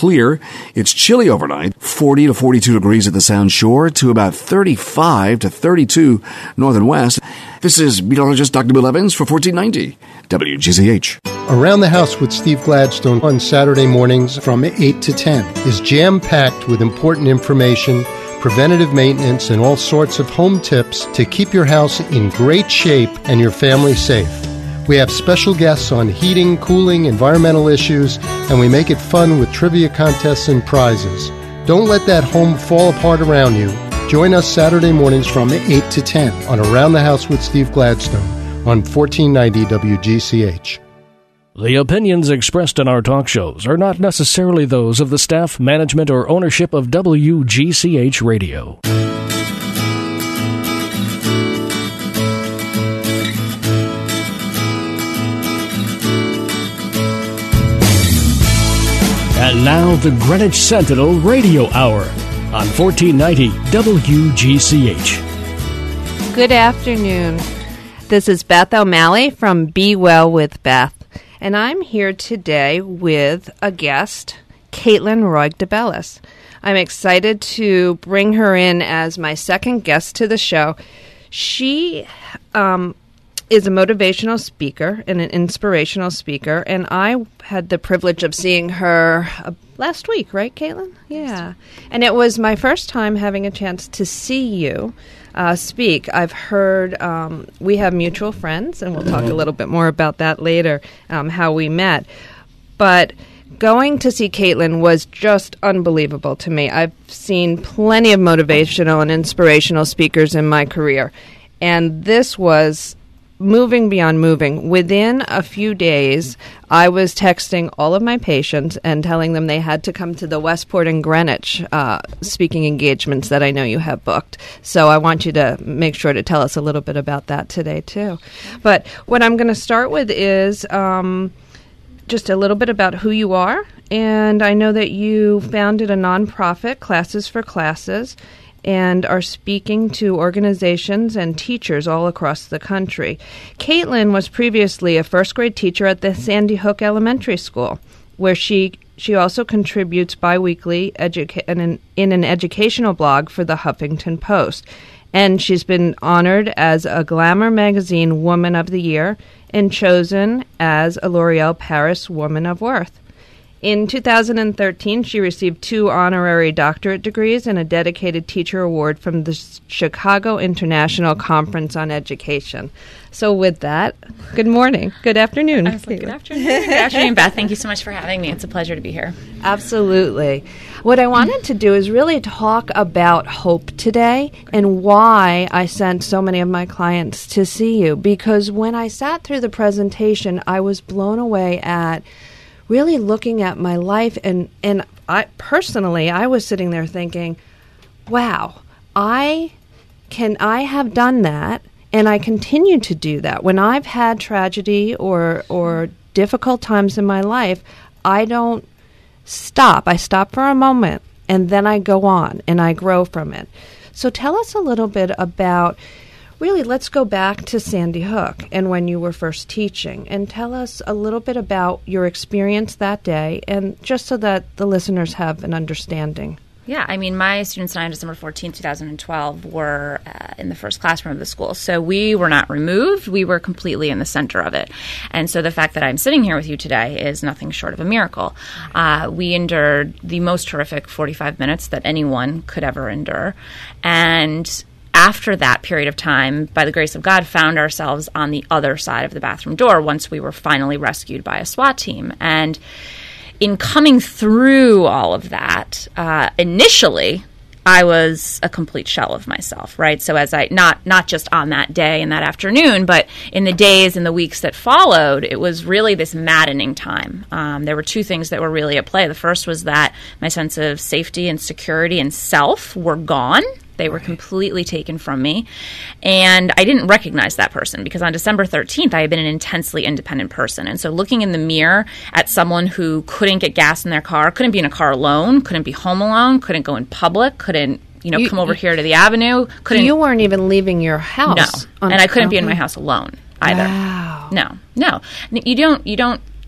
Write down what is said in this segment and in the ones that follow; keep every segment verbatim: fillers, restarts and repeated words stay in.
clear. It's chilly overnight, forty to forty-two degrees at the Sound Shore to about thirty-five to thirty-two north and west. This is meteorologist Doctor Bill Evans for fourteen ninety W G C H. Around the House with Steve Gladstone on Saturday mornings from eight to ten is jam-packed with important information, preventative maintenance, and all sorts of home tips to keep your house in great shape and your family safe. We have special guests on heating, cooling, environmental issues, and we make it fun with trivia contests and prizes. Don't let that home fall apart around you. Join us Saturday mornings from eight to ten on Around the House with Steve Gladstone on fourteen ninety W G C H. The opinions expressed in our talk shows are not necessarily those of the staff, management, or ownership of W G C H Radio. And now the Greenwich Sentinel Radio Hour on fourteen ninety W G C H. Good afternoon. This is Beth O'Malley from Be Well with Beth. And I'm here today with a guest, Caitlin Roig DeBellis. I'm excited to bring her in as my second guest to the show. She um, is a motivational speaker and an inspirational speaker, and I had the privilege of seeing her uh, last week, right, Caitlin? Yeah. And it was my first time having a chance to see you Uh, speak. I've heard um, we have mutual friends, and we'll talk a little bit more about that later, um, how we met. But going to see Caitlin was just unbelievable to me. I've seen plenty of motivational and inspirational speakers in my career, and this was moving beyond moving. Within a few days, I was texting all of my patients and telling them they had to come to the Westport and Greenwich uh, speaking engagements that I know you have booked. So I want you to make sure to tell us a little bit about that today, too. But what I'm going to start with is um, just a little bit about who you are. And I know that you founded a nonprofit, Classes for Classes, and are speaking to organizations and teachers all across the country. Caitlin was previously a first-grade teacher at the Sandy Hook Elementary School, where she she also contributes biweekly educa- in, an, in an educational blog for the Huffington Post. And she's been honored as a Glamour Magazine Woman of the Year and chosen as a L'Oreal Paris Woman of Worth. In two thousand thirteen, she received two honorary doctorate degrees and a dedicated teacher award from the Chicago International Conference on Education. So with that, good morning. Good afternoon. I was like, good afternoon. Good afternoon, Beth. Thank you so much for having me. It's a pleasure to be here. Absolutely. What I wanted to do is really talk about hope today and why I sent so many of my clients to see you. Because when I sat through the presentation, I was blown away at really looking at my life, and, and I personally, I was sitting there thinking, wow, I can I have done that, and I continue to do that. When I've had tragedy or or difficult times in my life, I don't stop. I stop for a moment, and then I go on, and I grow from it. So tell us a little bit about, really, let's go back to Sandy Hook and when you were first teaching, and tell us a little bit about your experience that day, and just so that the listeners have an understanding. Yeah, I mean, my students and I on December fourteenth, twenty twelve were uh, in the first classroom of the school. So we were not removed. We were completely in the center of it. And so the fact that I'm sitting here with you today is nothing short of a miracle. Uh, we endured the most horrific forty-five minutes that anyone could ever endure. And after that period of time, by the grace of God, found ourselves on the other side of the bathroom door once we were finally rescued by a SWAT team. And in coming through all of that, uh, initially, I was a complete shell of myself, right? So as I, not not just on that day and that afternoon, but in the days and the weeks that followed, it was really this maddening time. Um, there were two things that were really at play. The first was that my sense of safety and security and self were gone. They were completely taken from me. And I didn't recognize that person because on December thirteenth, I had been an intensely independent person. And so looking in the mirror at someone who couldn't get gas in their car, couldn't be in a car alone, couldn't be home alone, couldn't go in public, couldn't, you know, you, come over you, here to the avenue. Couldn't. You weren't even leaving your house. No. And I couldn't be in my house alone either. Wow. No, no. You don't, you don't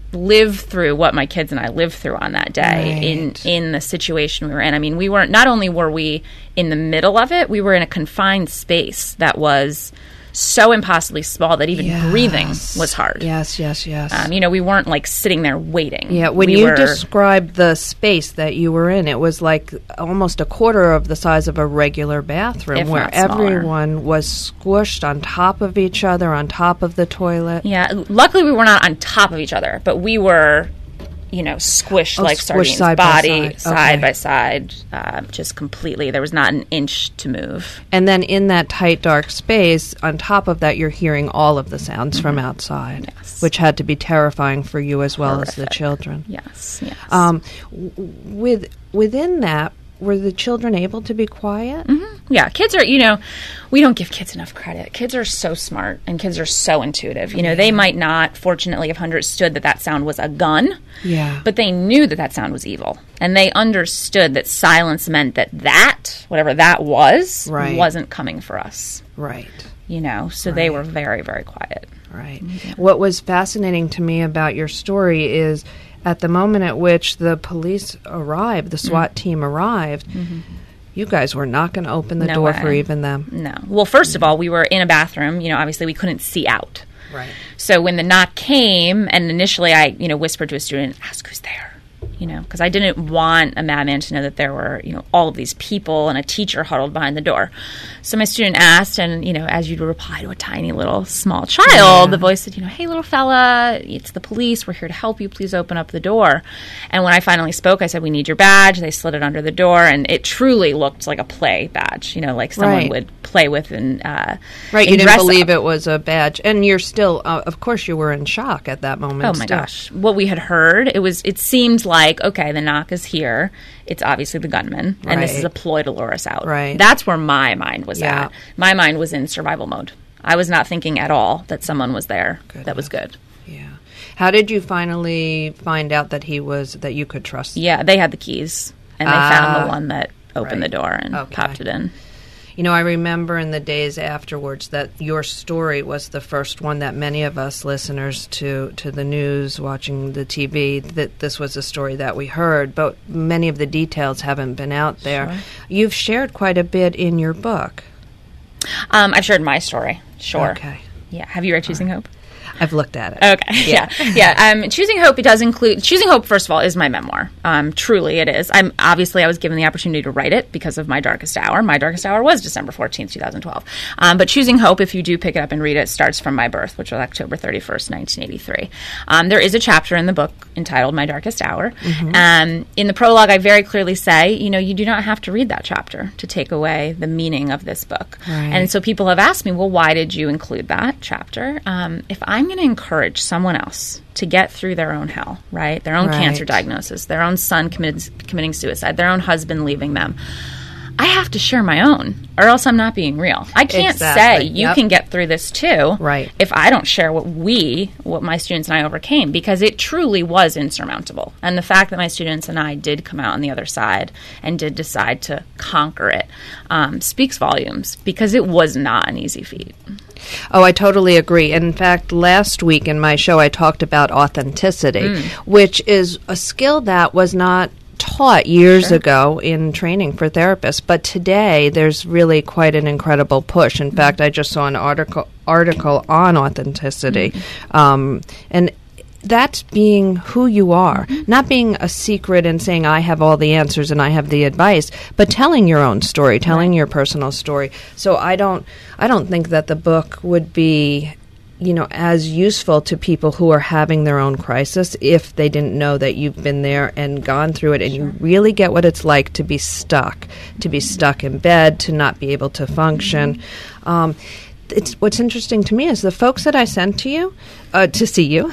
live through what my kids and I lived through on that day Right. in in the situation we were in. I mean, we weren't, not only were we in the middle of it, we were in a confined space that was so impossibly small that even Yes. breathing was hard. Yes, yes, yes. Um, you know, we weren't like sitting there waiting. Yeah, when we you were, described the space that you were in, it was like almost a quarter of the size of a regular bathroom If where not smaller. everyone was squished on top of each other, on top of the toilet. Yeah, luckily we were not on top of each other, but we were, you know, squished Oh, like squished sardines, side by body side. side Okay. by side, uh, just completely. There was not an inch to move. And then in that tight, dark space, on top of that, you're hearing all of the sounds from outside, Yes. which had to be terrifying for you as well as the Horrific. children. Yes, yes. Um, w- with within that, were the children able to be quiet? Yeah, kids are, you know, we don't give kids enough credit. Kids are so smart and kids are so intuitive. You know, they might not, fortunately, have understood that that sound was a gun, Yeah. but they knew that that sound was evil. And they understood that silence meant that that, whatever that was, Right. wasn't coming for us, Right. you know? So they Right. were very, very quiet. Right. What was fascinating to me about your story is at the moment at which the police arrived, the SWAT Mm. team arrived, you guys were not going to open the No door way. for even them. No. Well, first of all, we were in a bathroom. You know, obviously we couldn't see out. Right. So when the knock came, and initially I, you know, whispered to a student, ask who's there, you know, because I didn't want a madman to know that there were, you know, all of these people and a teacher huddled behind the door. So my student asked, and, you know, as you'd reply to a tiny little small child, the voice said, you know, hey, little fella, it's the police. We're here to help you. Please open up the door. And when I finally spoke, I said, we need your badge. They slid it under the door, and it truly looked like a play badge, you know, like someone Right. would play with and uh, Right. in You didn't dress believe up. it was a badge. And you're still, uh, of course, you were in shock at that moment. Oh my still. gosh. What we had heard, it was it seemed like, okay, the knock is here. It's obviously the gunman, and this Right. is a ploy to lure us out. Right. That's where my mind was Yeah. at. My mind was in survival mode. I was not thinking at all that someone was there that was good. Yeah. How did you finally find out that he was, that you could trust? Yeah, they had the keys, and they Ah, found the one that opened right. the door and Okay. popped it in. You know, I remember in the days afterwards that your story was the first one that many of us listeners to, to the news, watching the T V, that this was a story that we heard, but many of the details haven't been out there. Sure. You've shared quite a bit in your book. Um, I've shared my story. Sure. Okay. Yeah. Have you read Choosing Hope? I've looked at it. Okay. Yeah. Yeah. Um, Choosing Hope, it does include, Choosing Hope, first of all, is my memoir. Um, truly, it is. I'm obviously, I was given the opportunity to write it because of my darkest hour. My darkest hour was December fourteenth, twenty twelve. Um, but Choosing Hope, if you do pick it up and read it, starts from my birth, which was October thirty-first, nineteen eighty-three. Um, there is a chapter in the book entitled My Darkest Hour. Um, in the prologue, I very clearly say, you know, you do not have to read that chapter to take away the meaning of this book. Right. And so people have asked me, well, why did you include that chapter? Um, if I'm going to encourage someone else to get through their own hell, right? Their own Right. cancer diagnosis, their own son committed, committing suicide, their own husband leaving them, I have to share my own, or else I'm not being real. I can't Exactly. say you Yep. can get through this too, Right. if I don't share what we, what my students and I overcame, because it truly was insurmountable. And the fact that my students and I did come out on the other side and did decide to conquer it um, speaks volumes, because it was not an easy feat. Oh, I totally agree. In fact, last week in my show, I talked about authenticity, Mm. which is a skill that was not taught years ago in training for therapists. But today, there's really quite an incredible push. In fact, I just saw an article article on authenticity, um, and that's being who you are, not being a secret and saying I have all the answers and I have the advice, but telling your own story, telling your personal story. So I don't I don't think that the book would be, you know, as useful to people who are having their own crisis if they didn't know that you've been there and gone through it, and you really get what it's like to be stuck, to be stuck in bed, to not be able to function. Um, it's what's interesting to me is the folks that I sent to you uh, to see you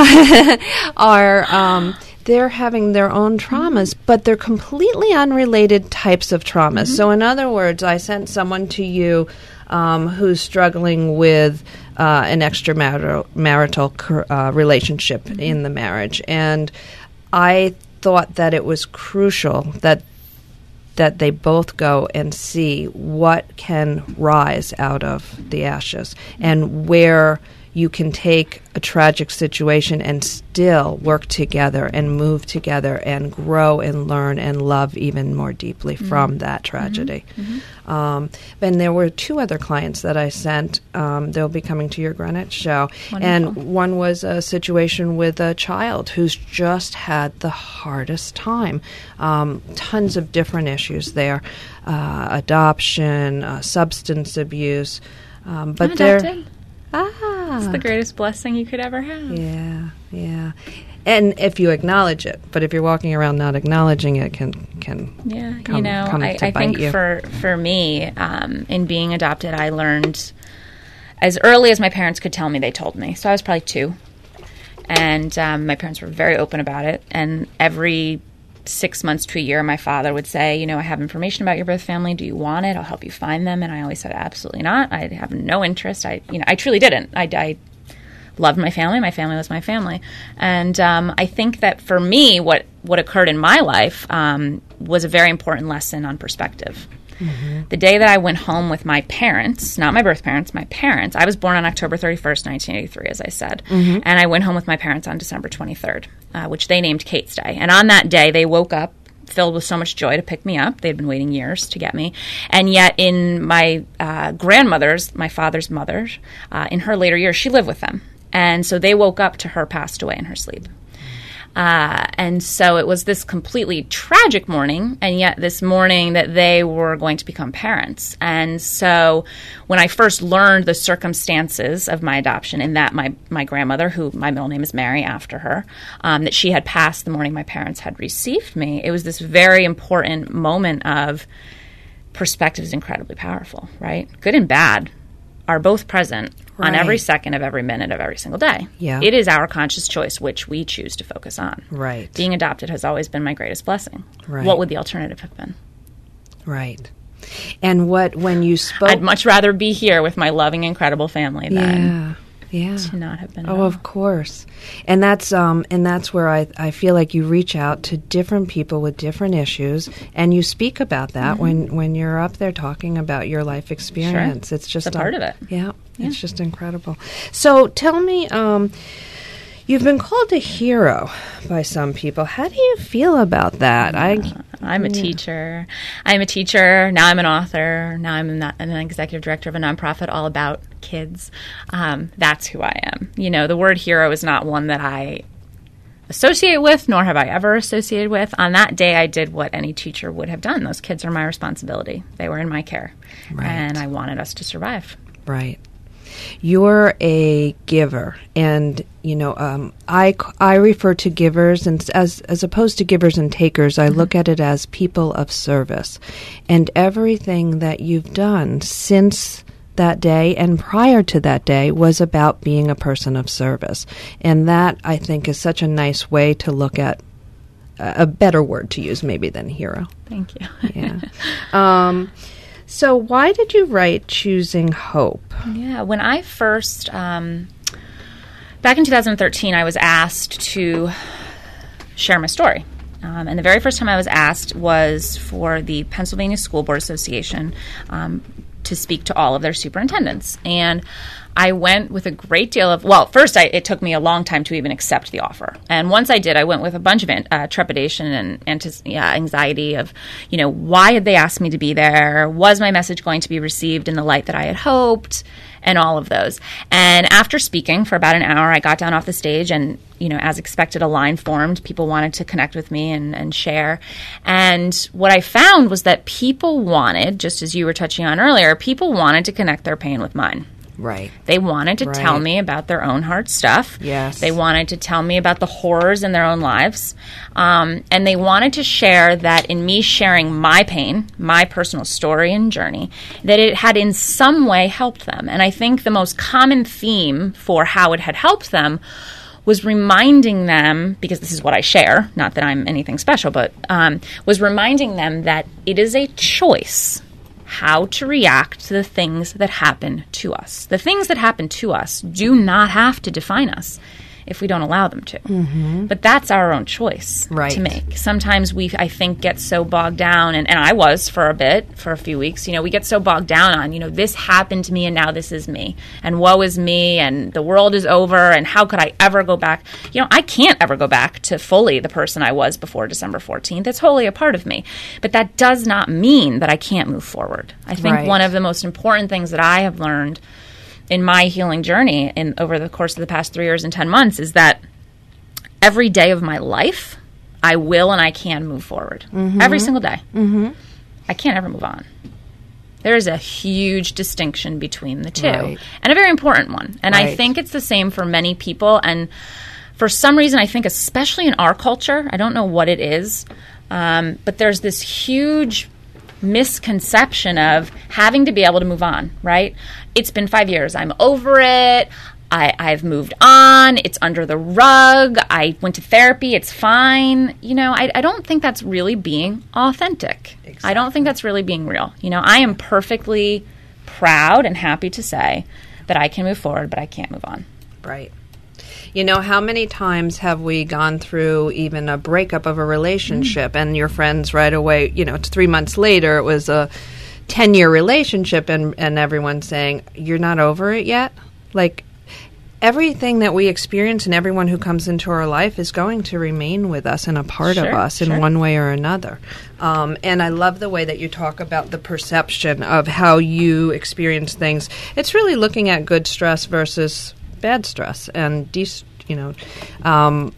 are um, they're having their own traumas, but they're completely unrelated types of traumas. So, in other words, I sent someone to you um, who's struggling with uh, an extramarital marital cur- uh, relationship in the marriage, and I thought that it was crucial that that they both go and see what can rise out of the ashes and where you can take a tragic situation and still work together and move together and grow and learn and love even more deeply mm-hmm. from that tragedy. Mm-hmm. Um, and there were two other clients that I sent. Um, they'll be coming to your Greenwich show. Wonderful. And one was a situation with a child who's just had the hardest time. Um, tons of different issues there. Uh, adoption, uh, substance abuse. Um, but I'm they're... adopted. Ah. It's the greatest blessing you could ever have. Yeah, yeah. And if you acknowledge it, but if you're walking around not acknowledging it, can can yeah, come, you know, come I, to I bite think you. for for me, um, in being adopted, I learned as early as my parents could tell me. They told me, so I was probably two, and um, my parents were very open about it. And every six months to a year, my father would say, you know, I have information about your birth family. Do you want it? I'll help you find them. And I always said, absolutely not. I have no interest. I, you know, I truly didn't. I, I loved my family. My family was my family. And um, I think that for me, what, what occurred in my life um, was a very important lesson on perspective. Mm-hmm. The day that I went home with my parents, not my birth parents, my parents, I was born on October thirty-first, nineteen eighty-three, as I said. Mm-hmm. And I went home with my parents on December twenty-third, uh, which they named Kate's Day. And on that day, they woke up filled with so much joy to pick me up. They'd been waiting years to get me. And yet in my uh, grandmother's, my father's mother, uh, in her later years, she lived with them. And so they woke up to her passed away in her sleep. Uh, and so it was this completely tragic morning, and yet this morning that they were going to become parents. And so when I first learned the circumstances of my adoption, and that my, my grandmother, who my middle name is Mary after her, um, that she had passed the morning my parents had received me, it was this very important moment of perspective is incredibly powerful, right? Good and bad are both present right. on every second of every minute of every single day. Yeah. It is our conscious choice which we choose to focus on. Right. Being adopted has always been my greatest blessing. Right. What would the alternative have been? Right. And what, when you spoke... I'd much rather be here with my loving, incredible family than yeah. Yeah. to not have been. Oh, of course. And that's um and that's where I, I feel like you reach out to different people with different issues, and you speak about that mm-hmm. when, when you're up there talking about your life experience. Sure. It's just it's a part of it. Yeah, yeah. It's just incredible. So tell me, um, you've been called a hero by some people. How do you feel about that? Uh, I I'm a teacher. I'm a teacher. Now I'm an author. Now I'm not an executive director of a nonprofit all about kids. Um, that's who I am. You know, the word hero is not one that I associate with, nor have I ever associated with. On that day, I did what any teacher would have done. Those kids are my responsibility. They were in my care. Right. And I wanted us to survive. Right. You're a giver, and you know um, I, I refer to givers, and as as opposed to givers and takers, I mm-hmm. look at it as people of service, and everything that you've done since that day and prior to that day was about being a person of service, and that I think is such a nice way to look at uh, a better word to use maybe than hero. Thank you. Yeah. Um, So why did you write Choosing Hope? Yeah, when I first, um, back in two thousand thirteen, I was asked to share my story. Um, and the very first time I was asked was for the Pennsylvania School Board Association um, to speak to all of their superintendents. And I went with a great deal of, well, first I, it took me a long time to even accept the offer. And once I did, I went with a bunch of uh, trepidation and antis- yeah, anxiety of, you know, why had they asked me to be there? Was my message going to be received in the light that I had hoped? And all of those. And after speaking for about an hour, I got down off the stage and, you know, as expected, a line formed. People wanted to connect with me and, and share. And what I found was that people wanted, just as you were touching on earlier, people wanted to connect their pain with mine. Right. They wanted to right. tell me about their own hard stuff. Yes. They wanted to tell me about the horrors in their own lives. Um, and they wanted to share that in me sharing my pain, my personal story and journey, that it had in some way helped them. And I think the most common theme for how it had helped them was reminding them, because this is what I share, not that I'm anything special, but um, was reminding them that it is a choice how to react to the things that happen to us. The things that happen to us do not have to define us. if we don't allow them to. Mm-hmm. But that's our own choice right. to make. Sometimes we, I think, get so bogged down, and, and I was for a bit, for a few weeks, you know, we get so bogged down on, you know, this happened to me and now this is me, and woe is me, and the world is over, and how could I ever go back? You know, I can't ever go back to fully the person I was before December fourteenth. It's wholly a part of me. But that does not mean that I can't move forward. I think Right. one of the most important things that I have learned in my healing journey in over the course of the past three years and ten months is that every day of my life, I will and I can move forward. Mm-hmm. Every single day. Mm-hmm. I can't ever move on. There is a huge distinction between the two, Right. and a very important one. And I Right. think it's the same for many people. And for some reason, I think especially in our culture, I don't know what it is, um, but there's this huge misconception of having to be able to move on, right? It's been five years. I'm over it. I, I've moved on. It's under the rug. I went to therapy. It's fine. You know, I, I don't think that's really being authentic. Exactly. I don't think that's really being real. You know, I am perfectly proud and happy to say that I can move forward, but I can't move on. Right. You know, how many times have we gone through even a breakup of a relationship mm. and your friends right away, you know, it's three months later, it was a ten-year relationship and, and everyone's saying, you're not over it yet? Like, everything that we experience and everyone who comes into our life is going to remain with us and a part sure, of us sure. in one way or another. Um, and I love the way that you talk about the perception of how you experience things. It's really looking at good stress versus bad stress, and de- you know, um,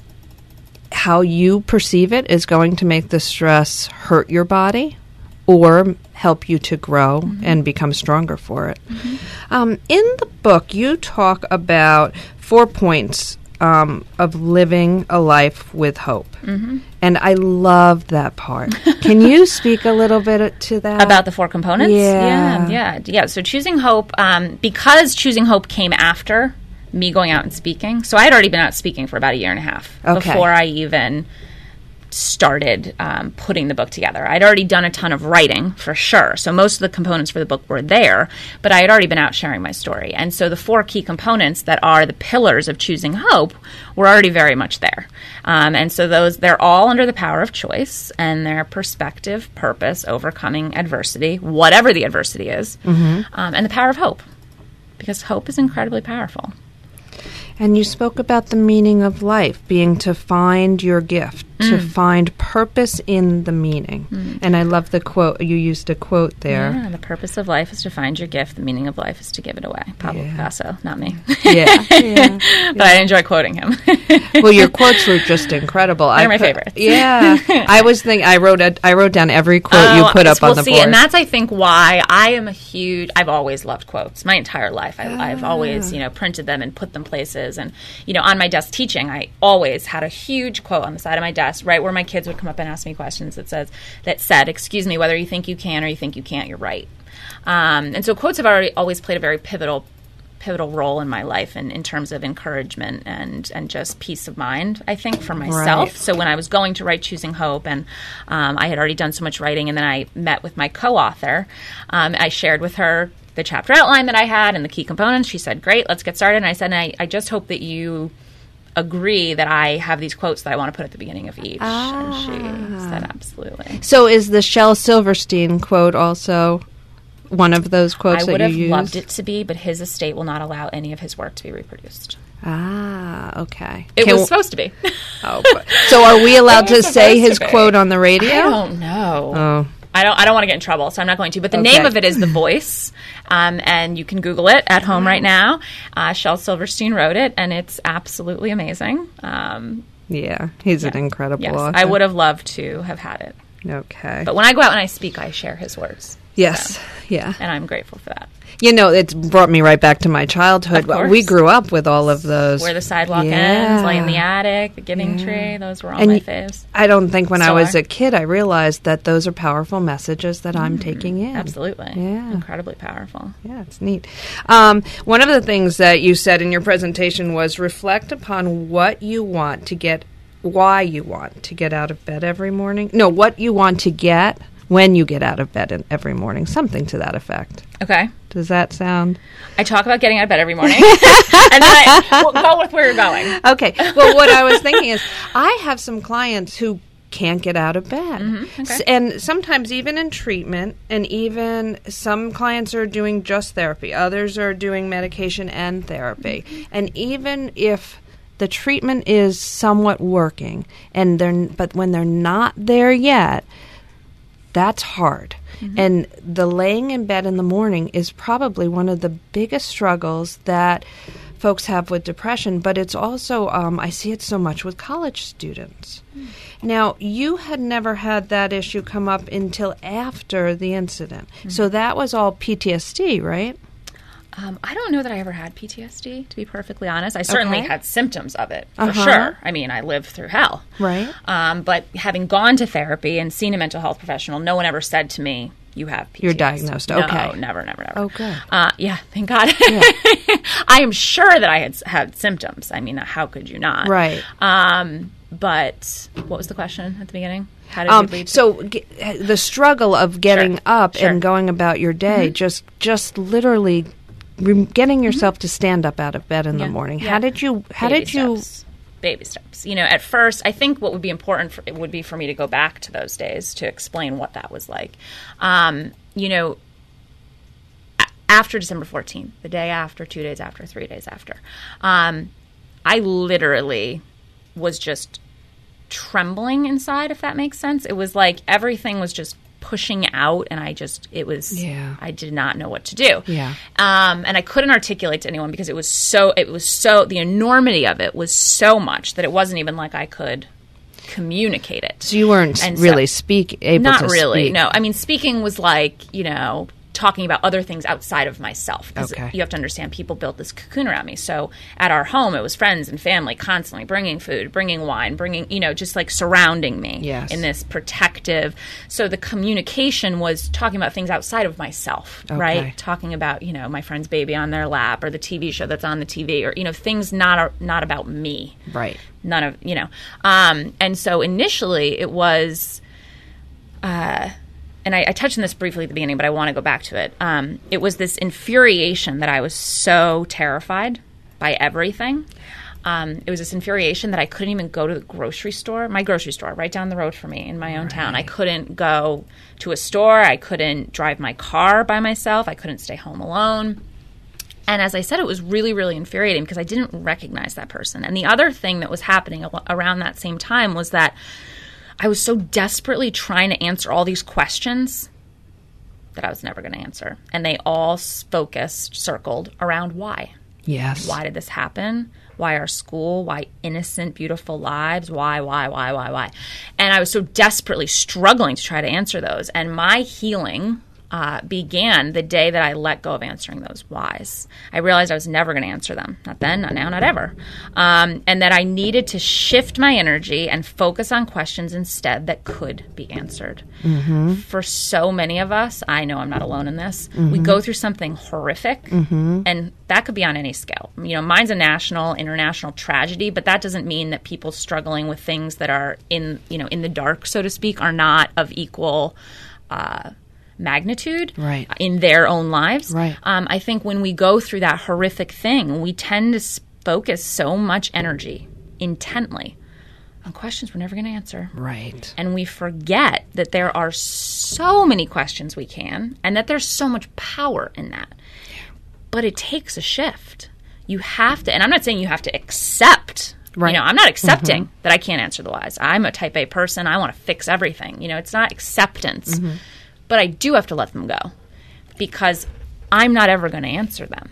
how you perceive it is going to make the stress hurt your body or help you to grow mm-hmm. and become stronger for it. Mm-hmm. Um, in the book, you talk about four points um, of living a life with hope. Mm-hmm. And I love that part. Can you speak a little bit to that? About the four components? Yeah. Yeah, yeah. yeah. So choosing hope, um, because choosing hope came after me going out and speaking. So I had already been out speaking for about a year and a half okay. before I even started um, putting the book together. I'd already done a ton of writing, for sure. So most of the components for the book were there, but I had already been out sharing my story. And so the four key components that are the pillars of choosing hope were already very much there. Um, and so those, they're all under the power of choice, and their perspective, purpose, overcoming adversity, whatever the adversity is, mm-hmm. um, and the power of hope, because hope is incredibly powerful. And you spoke about the meaning of life being to find your gift, mm. to find purpose in the meaning. Mm. And I love the quote. You used a quote there. Yeah, the purpose of life is to find your gift. The meaning of life is to give it away. Pablo yeah. Picasso, not me. Yeah. yeah. But yeah. I enjoy quoting him. Well, your quotes were just incredible. They're I my put, favorites. Yeah. I was thinking, I wrote a, I wrote down every quote oh, you put up well, on the see, board. And that's, I think, why I am a huge, I've always loved quotes. My entire life. I, ah. I've always, you know, printed them and put them places. And, you know, on my desk teaching, I always had a huge quote on the side of my desk, right where my kids would come up and ask me questions that says, that said, excuse me, whether you think you can or you think you can't, you're right. Um, and so quotes have already always played a very pivotal pivotal role in my life in, in terms of encouragement and, and just peace of mind, I think, for myself. Right. So when I was going to write Choosing Hope, and um, I had already done so much writing, and then I met with my co-author, um, I shared with her the chapter outline that I had and the key components. She said, great, let's get started. And I said, and I, I just hope that you agree that I have these quotes that I want to put at the beginning of each. Ah. And she said, absolutely. So is the Shel Silverstein quote also one of those quotes that you I would have used? loved it to be, but his estate will not allow any of his work to be reproduced. Ah, okay. It Can was w- supposed to be. Oh, but, so are we allowed to say his to quote on the radio? I don't know. Oh. I don't. I don't want to get in trouble, so I'm not going to. But the Okay. name of it is The Voice, um, and you can Google it at home right now. Uh, Shel Silverstein wrote it, and it's absolutely amazing. Um, Yeah, he's yeah. an incredible yes, author. I would have loved to have had it. Okay. But when I go out and I speak, I share his words. Yes, So, yeah. and I'm grateful for that. You know, it's brought me right back to my childhood. Of course. We grew up with all of those. Where the Sidewalk Yeah. Ends, Light in the Attic, The Giving Yeah. Tree, those were all And my y- faves. I don't think when I Still was are. a kid I realized that those are powerful messages that I'm taking in. Absolutely. Yeah. Incredibly powerful. Yeah, it's neat. Um, one of the things that you said in your presentation was reflect upon what you want to get, why you want to get out of bed every morning. No, what you want to get, when you get out of bed in, every morning, something to that effect. Okay. Does that sound? I talk about getting out of bed every morning, and then I we'll go with where you're going. Okay. Well, what I was thinking is, I have some clients who can't get out of bed. Mm-hmm. Okay. S- and sometimes even in treatment, and even some clients are doing just therapy, others are doing medication and therapy. Mm-hmm. And even if the treatment is somewhat working, and they're n- but when they're not there yet, that's hard. Mm-hmm. And the laying in bed in the morning is probably one of the biggest struggles that folks have with depression, but it's also, um, I see it so much with college students. Mm. Now, you had never had that issue come up until after the incident. Mm-hmm. So that was all P T S D, right? Um, I don't know that I ever had P T S D, to be perfectly honest. I certainly Okay. had symptoms of it, for Uh-huh. sure. I mean, I lived through hell. Right. Um, but having gone to therapy and seen a mental health professional, no one ever said to me, you have P T S D. You're diagnosed. Okay. No, never, never, never. Oh, good. Uh, yeah, thank God. Yeah. I am sure that I had had symptoms. I mean, how could you not? Right. Um, but what was the question at the beginning? How did Um, you lead to- so g- the struggle of getting Sure. up Sure. and going about your day, Mm-hmm. just just literally re- getting yourself to stand up out of bed in Yeah. the morning. Yeah. How did you? How Baby did you? steps. Baby steps. You know, at first, I think what would be important for, it would be for me to go back to those days to explain what that was like. Um, you know, a- after December fourteenth, the day after, two days after, three days after, um, I literally was just trembling inside, if that makes sense. It was like everything was just pushing out, and I just, it was, Yeah. I did not know what to do. Yeah. Um, and I couldn't articulate to anyone because it was so, it was so, the enormity of it was so much that it wasn't even like I could communicate it. So you weren't And so- really speak able Not to really, speak. no. I mean, speaking was like, you know, talking about other things outside of myself. 'Cause Okay. you have to understand, people built this cocoon around me. So at our home, it was friends and family constantly bringing food, bringing wine, bringing, you know, just like surrounding me Yes. in this protective. So the communication was talking about things outside of myself, Okay. right? Talking about, you know, my friend's baby on their lap, or the T V show that's on the T V, or, you know, things not, not about me. Right. None of, you know. Um, and so initially it was, uh, and I, I touched on this briefly at the beginning, but I want to go back to it. Um, it was this infuriation that I was so terrified by everything. Um, it was this infuriation that I couldn't even go to the grocery store, my grocery store right down the road for me in my own town. I couldn't go to a store. I couldn't drive my car by myself. I couldn't stay home alone. And as I said, it was really, really infuriating because I didn't recognize that person. And the other thing that was happening al- around that same time was that I was so desperately trying to answer all these questions that I was never going to answer. And they all s- focused, circled around why. Yes. Why did this happen? Why our school? Why innocent, beautiful lives? Why, why, why, why, why? And I was so desperately struggling to try to answer those. And my healing uh, began the day that I let go of answering those whys. I realized I was never going to answer them. Not then, not now, not ever. Um, and that I needed to shift my energy and focus on questions instead that could be answered. Mm-hmm. For so many of us, I know I'm not alone in this, mm-hmm. we go through something horrific, mm-hmm. and that could be on any scale. You know, mine's a national, international tragedy, but that doesn't mean that people struggling with things that are in, you know, in the dark, so to speak, are not of equal uh magnitude Right. in their own lives. Right. Um, I think when we go through that horrific thing, we tend to s- focus so much energy intently on questions we're never going to answer. Right. And we forget that there are so many questions we can, and that there's so much power in that. But it takes a shift. You have to, and I'm not saying you have to accept. Right. You know, I'm not accepting mm-hmm. that I can't answer the whys. I'm a type A person. I want to fix everything. You know, it's not acceptance. Mm-hmm. But I do have to let them go because I'm not ever going to answer them.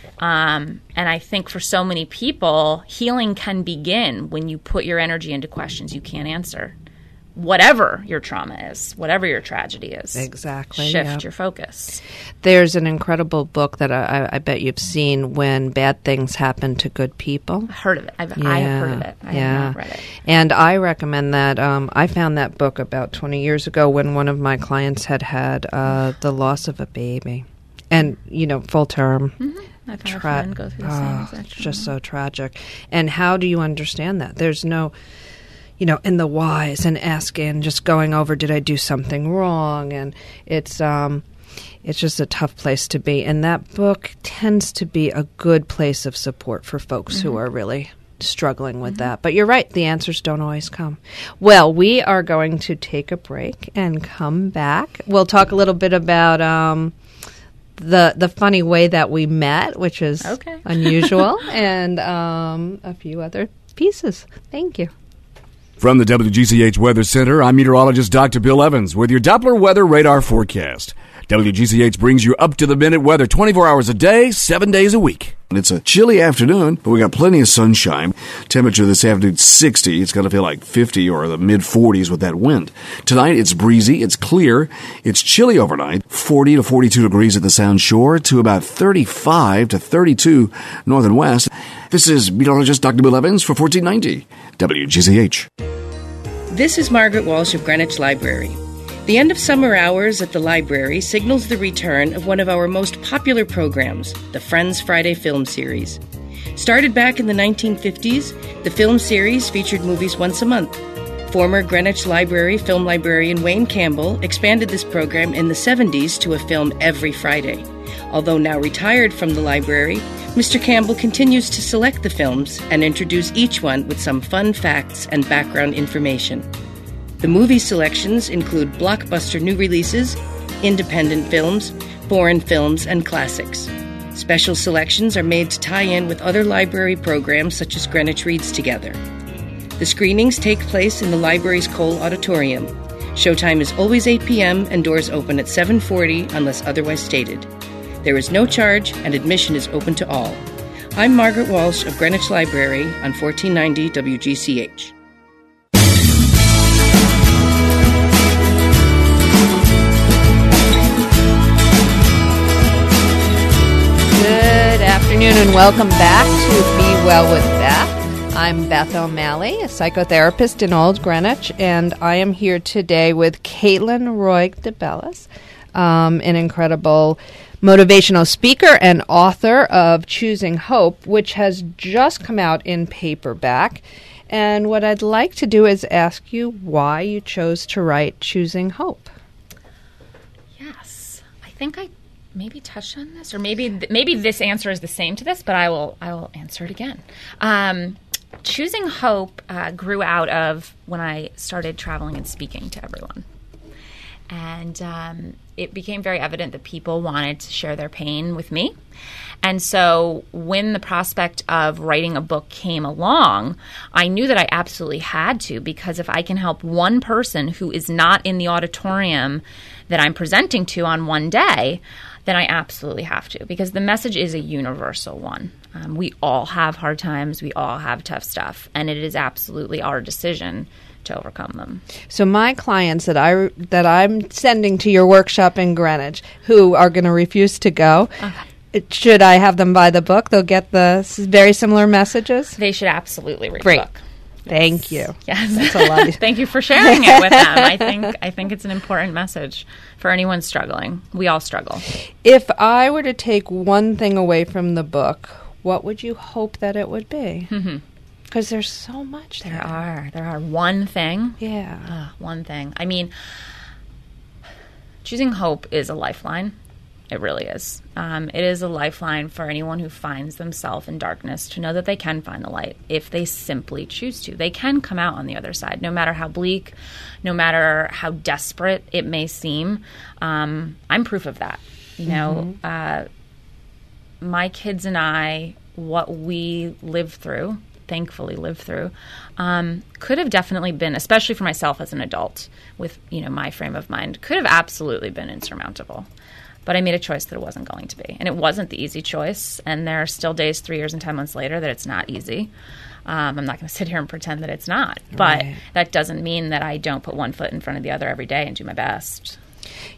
Um, and I think for so many people, healing can begin when you put your energy into questions you can't answer. Whatever your trauma is, whatever your tragedy is. Exactly, Shift yeah. your focus. There's an incredible book that I, I bet you've seen, When Bad Things Happen to Good People. I heard of it. I've, Yeah, I have heard of it. I yeah. have not read it. And I recommend that. Um, I found that book about twenty years ago when one of my clients had had uh, the loss of a baby. And, you know, full term. Mm-hmm. I've had Tra- a friend go through the same oh, exact it's just trauma. so tragic. And how do you understand that? There's no... you know, in the whys and asking, just going over, did I do something wrong? And it's um, it's just a tough place to be. And that book tends to be a good place of support for folks mm-hmm. who are really struggling with mm-hmm. that. But you're right, the answers don't always come. Well, we are going to take a break and come back. We'll talk a little bit about um, the the funny way that we met, which is okay. unusual, and um, a few other pieces. Thank you. From the W G C H Weather Center, I'm meteorologist Doctor Bill Evans with your Doppler weather radar forecast. W G C H brings you up-to-the-minute weather twenty-four hours a day, seven days a week. It's a chilly afternoon, but we got plenty of sunshine. Temperature this afternoon, sixty. It's going to feel like fifty or the mid-forties with that wind. Tonight, it's breezy, it's clear, it's chilly overnight, forty to forty-two degrees at the Sound Shore to about thirty-five to thirty-two north and west. This is meteorologist Doctor Bill Evans for fourteen ninety W G C H. This is Margaret Walsh of Greenwich Library. The end of summer hours at the library signals the return of one of our most popular programs, the Friends Friday Film Series. Started back in the nineteen fifties, the film series featured movies once a month. Former Greenwich Library film librarian Wayne Campbell expanded this program in the seventies to a film every Friday. Although now retired from the library, Mister Campbell continues to select the films and introduce each one with some fun facts and background information. The movie selections include blockbuster new releases, independent films, foreign films, and classics. Special selections are made to tie in with other library programs such as Greenwich Reads Together. The screenings take place in the library's Cole Auditorium. Showtime is always eight p.m. and doors open at seven forty unless otherwise stated. There is no charge and admission is open to all. I'm Margaret Walsh of Greenwich Library on fourteen ninety W G C H. Good afternoon and welcome back to Be Well with Beth. I'm Beth O'Malley, a psychotherapist in Old Greenwich, and I am here today with Caitlin Roig DeBellis, um, an incredible motivational speaker and author of Choosing Hope, which has just come out in paperback. And what I'd like to do is ask you why you chose to write Choosing Hope. Yes, I think I maybe touched on this, or maybe th- maybe this answer is the same to this, but I will I will answer it again. Um, Choosing Hope uh, grew out of when I started traveling and speaking to everyone. And um, it became very evident that people wanted to share their pain with me. And so when the prospect of writing a book came along, I knew that I absolutely had to, because if I can help one person who is not in the auditorium that I'm presenting to on one day, then I absolutely have to, because the message is a universal one. Um, we all have hard times. We all have tough stuff. And it is absolutely our decision to overcome them. So my clients that I that I'm sending to your workshop in Greenwich, who are going to refuse to go, okay. should I have them buy the book? They'll get the very similar messages. They should absolutely read Great. the book. Thank you. Yes, that's a lot. Thank you for sharing it with them. I think I think it's an important message for anyone struggling. We all struggle. If I were to take one thing away from the book, what would you hope that it would be? Mm-hmm. Because there's so much there. There are. There are. One thing. Yeah. Uh, one thing. I mean, Choosing Hope is a lifeline. It really is. Um, it is a lifeline for anyone who finds themselves in darkness to know that they can find the light if they simply choose to. They can come out on the other side, no matter how bleak, no matter how desperate it may seem. Um, I'm proof of that. You know, mm-hmm. uh, my kids and I, what we lived through, thankfully lived through, um, could have definitely been, especially for myself as an adult with, you know, my frame of mind, could have absolutely been insurmountable. But I made a choice that it wasn't going to be. And it wasn't the easy choice. And there are still days, three years and ten months later, that it's not easy. Um, I'm not going to sit here and pretend that it's not. But right. that doesn't mean that I don't put one foot in front of the other every day and do my best.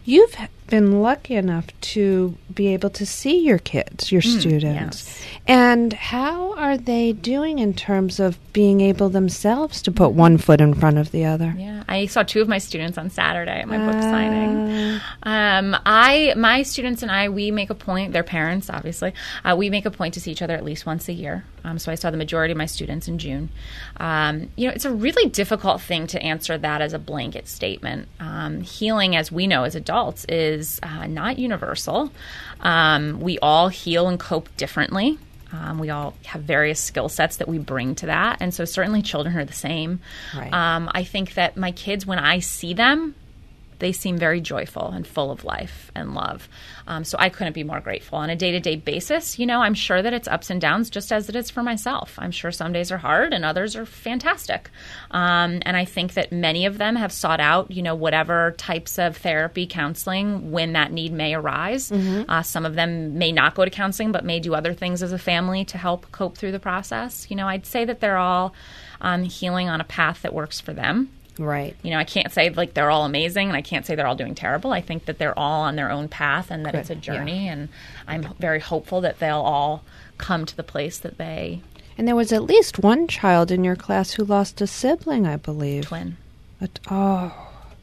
You've been lucky enough to be able to see your kids, your Mm, students. yes. And how are they doing in terms of being able themselves to put one foot in front of the other? Yeah, I saw two of my students on Saturday at my book Ah. signing. Um, I, my students and I, we make a point. Their parents, obviously, uh, we make a point to see each other at least once a year. Um, so I saw the majority of my students in June. Um, you know, it's a really difficult thing to answer that as a blanket statement. Um, healing, as we know as adults, is uh, not universal. Um, we all heal and cope differently. Um, we all have various skill sets that we bring to that. And so certainly children are the same. Right. Um, I think that my kids, when I see them, they seem very joyful and full of life and love. Um, so I couldn't be more grateful. On a day-to-day basis, you know, I'm sure that it's ups and downs just as it is for myself. I'm sure some days are hard and others are fantastic. Um, and I think that many of them have sought out, you know, whatever types of therapy, counseling, when that need may arise. Mm-hmm. Uh, some of them may not go to counseling, but may do other things as a family to help cope through the process. You know, I'd say that they're all um, healing on a path that works for them. Right. You know, I can't say like they're all amazing, and I can't say they're all doing terrible. I think that they're all on their own path, and that Good. it's a journey. And I'm very hopeful that they'll all come to the place that they And there was at least one child in your class who lost a sibling, I believe. twin. A t- oh.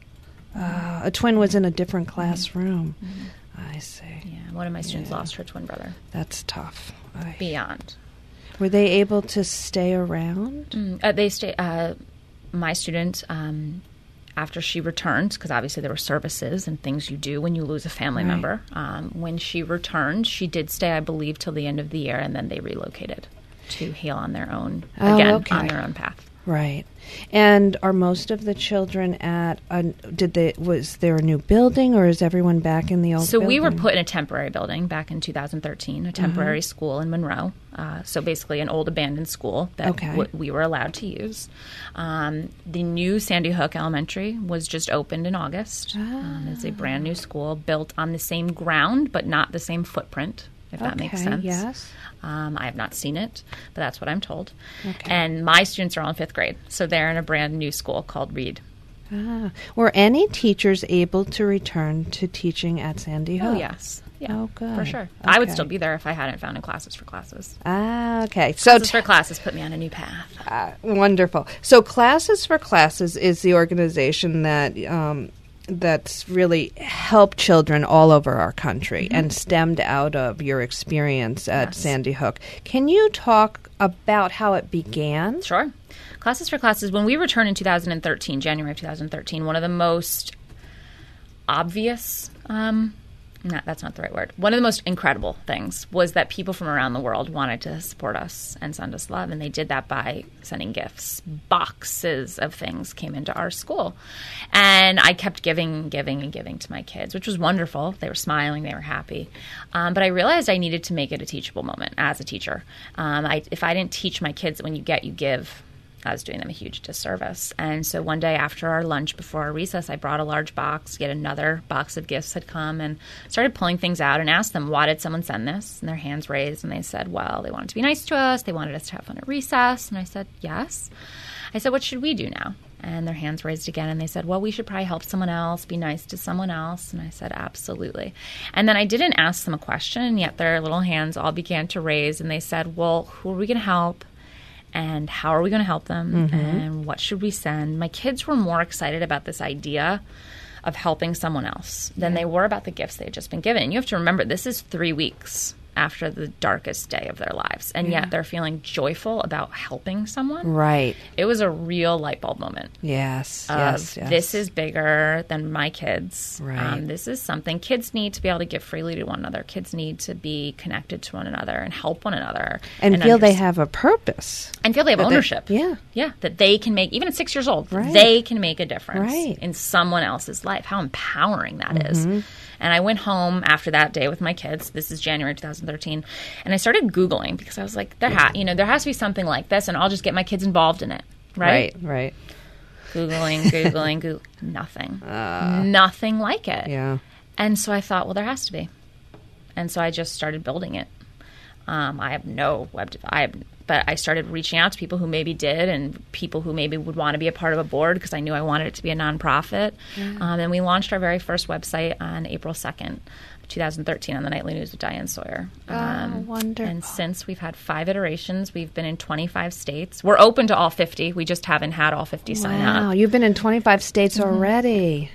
Uh, a twin was in a different classroom. I see. Yeah, one of my students Yeah. lost her twin brother. That's tough. I- Beyond. Were they able to stay around? Mm, uh, they stay. Uh, my student, um, after she returned, because obviously there were services and things you do when you lose a family Right. member. Um, when she returned, she did stay, I believe, till the end of the year, and then they relocated to heal on their own Oh, again okay. on their own path. Right. And are most of the children at a, did they was there a new building, or is everyone back in the old So building? we were put in a temporary building back in two thousand thirteen, a temporary school in Monroe. Uh, so basically an old abandoned school that Okay. w- we were allowed to use. Um, the new Sandy Hook Elementary was just opened in August. Um, it's a brand new school built on the same ground but not the same footprint, if that makes Okay, sense. yes. Um, I have not seen it, but that's what I'm told. Okay. And my students are all in fifth grade, so they're in a brand new school called Reed. Ah. Were any teachers able to return to teaching at Sandy Hook? Oh, yes. Yeah, Oh, good. for sure. I would Okay. still be there if I hadn't found in Classes for Classes. Ah, okay. So Classes for Classes put me on a new path. Uh, wonderful. So, Classes for Classes is the organization that um, that's really helped children all over our country and stemmed out of your experience at Yes. Sandy Hook. Can you talk about how it began? Sure. Classes for Classes, when we returned in two thousand thirteen, January of two thousand thirteen, one of the most obvious, um, not, that's not the right word, one of the most incredible things was that people from around the world wanted to support us and send us love, and they did that by sending gifts. Boxes of things came into our school. And I kept giving, giving, and giving to my kids, which was wonderful. They were smiling. They were happy. Um, but I realized I needed to make it a teachable moment as a teacher. Um, I, if I didn't teach my kids that when you get, you give, I was doing them a huge disservice. And so one day after our lunch, before our recess, I brought a large box. Yet another box of gifts had come, and started pulling things out and asked them, why did someone send this? And their hands raised, and they said, well, they wanted to be nice to us. They wanted us to have fun at recess. And I said, yes. I said, what should we do now? And their hands raised again, and they said, well, we should probably help someone else, be nice to someone else. And I said, absolutely. And then I didn't ask them a question, and yet their little hands all began to raise, and they said, well, who are we going to help? And how are we going to help them? Mm-hmm. And what should we send? My kids were more excited about this idea of helping someone else than they were about the gifts they had just been given. And you have to remember, this is three weeks after the darkest day of their lives. And Yeah. yet they're feeling joyful about helping someone. Right. It was a real light bulb moment. Yes. Of, yes. Yes. This is bigger than my kids. Right. Um, this is something kids need to be able to give freely to one another. Kids need to be connected to one another and help one another. and feel they underst- have a purpose. and feel they have that they- ownership. yeah. Yeah. That they can make, even at six years old, Right. they can make a difference Right. in someone else's life. How empowering that Mm-hmm. is. And I went home after that day with my kids. This is January twenty thirteen. And I started Googling because I was like, there ha- you know, there has to be something like this, and I'll just get my kids involved in it. Right? Right. Right. Googling, Googling, Googling. Nothing. Nothing like it. Yeah. And so I thought, well, there has to be. And so I just started building it. Um, I have no web. De- I have but I started reaching out to people who maybe did and people who maybe would want to be a part of a board because I knew I wanted it to be a nonprofit. Yeah. Um, and we launched our very first website on April second, twenty thirteen on the Nightly News with Diane Sawyer. Um, oh, wonderful. And since we've had five iterations, we've been in twenty-five states. We're open to all fifty. We just haven't had all fifty wow. sign up. Wow, you've been in twenty-five states mm-hmm. already.